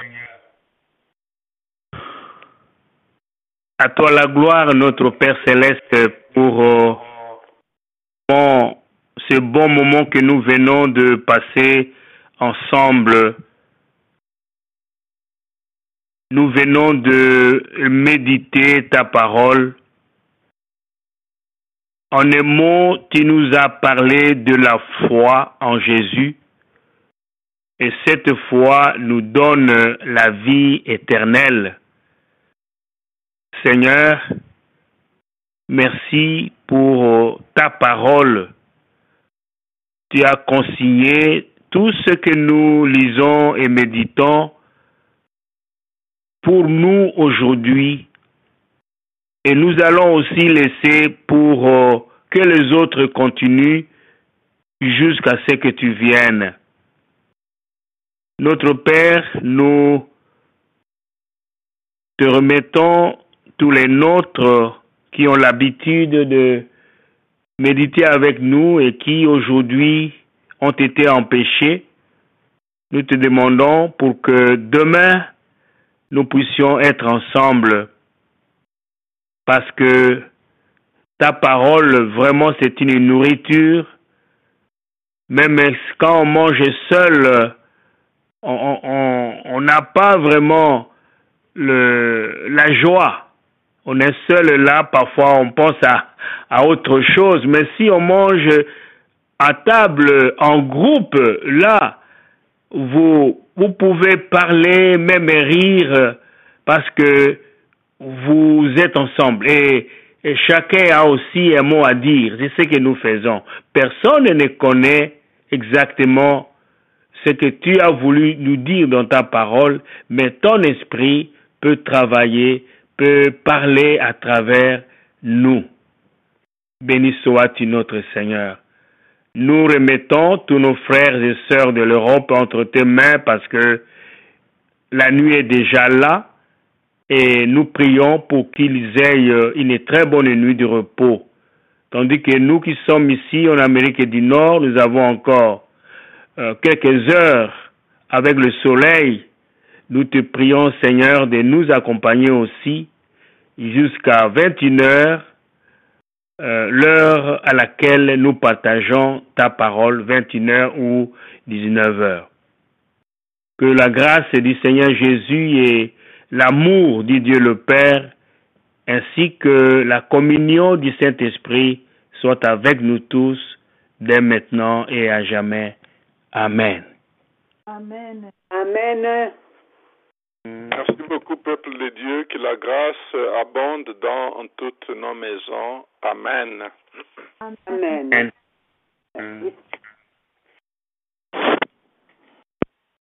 À toi la gloire, notre Père Céleste, pour euh, bon, ce bon moment que nous venons de passer ensemble. Nous venons de méditer ta parole. En un mot, tu nous as parlé de la foi en Jésus. Et cette foi nous donne la vie éternelle. Seigneur, merci pour ta parole. Tu as consigné tout ce que nous lisons et méditons pour nous aujourd'hui. Et nous allons aussi laisser pour euh, que les autres continuent jusqu'à ce que tu viennes. Notre Père, nous te remettons tous les nôtres qui ont l'habitude de méditer avec nous et qui aujourd'hui ont été empêchés. Nous te demandons pour que demain, nous puissions être ensemble, parce que ta parole, vraiment, c'est une nourriture. Même quand on mange seul, on n'a pas vraiment le, la joie. On est seul là, parfois on pense à, à autre chose. Mais si on mange à table, en groupe, là, vous, vous pouvez parler, même rire, parce que vous êtes ensemble. Et, et chacun a aussi un mot à dire. C'est ce que nous faisons. Personne ne connaît exactement ce que tu as voulu nous dire dans ta parole, mais ton esprit peut travailler, peut parler à travers nous. Béni sois-tu notre Seigneur. Nous remettons tous nos frères et sœurs de l'Europe entre tes mains parce que la nuit est déjà là et nous prions pour qu'ils aient une très bonne nuit de repos. Tandis que nous qui sommes ici en Amérique du Nord, nous avons encore euh, quelques heures avec le soleil. Nous te prions, Seigneur, de nous accompagner aussi jusqu'à vingt et une heures, euh, l'heure à laquelle nous partageons ta parole, vingt et une heures ou dix-neuf heures. Que la grâce du Seigneur Jésus et l'amour du Dieu le Père, ainsi que la communion du Saint-Esprit soient avec nous tous, dès maintenant et à jamais. Amen. Amen. Amen. Merci beaucoup, peuple de Dieu, que la grâce abonde dans toutes nos maisons. Amen. Amen. Amen.